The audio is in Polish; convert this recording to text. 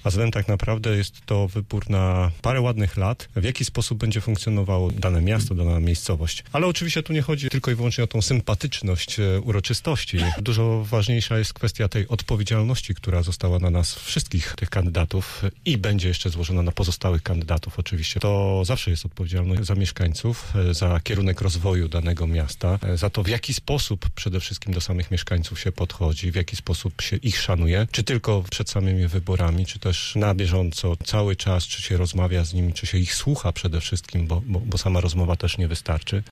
a zatem tak naprawdę jest to wybór na parę ładnych lat, w jaki sposób będzie funkcjonowało dane miasto, dana miejscowość. Ale oczywiście tu nie chodzi tylko i wyłącznie o tą sympatyczność uroczystości. Dużo ważniejsza jest kwestia tej odpowiedzialności, która została na nas wszystkich tych kandydatów i będzie jeszcze złożona na pozostałych kandydatów oczywiście. To zawsze jest odpowiedzialność za mieszkańców, za kierunek rozwoju danego miasta, za to, w jaki sposób przede wszystkim do samych mieszkańców się podchodzi, w jaki sposób się ich szanuje, czy tylko przed samymi wyborami, czy też na bieżąco, cały czas, czy się rozmawia z nimi, czy się ich słucha przede wszystkim, bo sama rozmowa też nie wystarczy.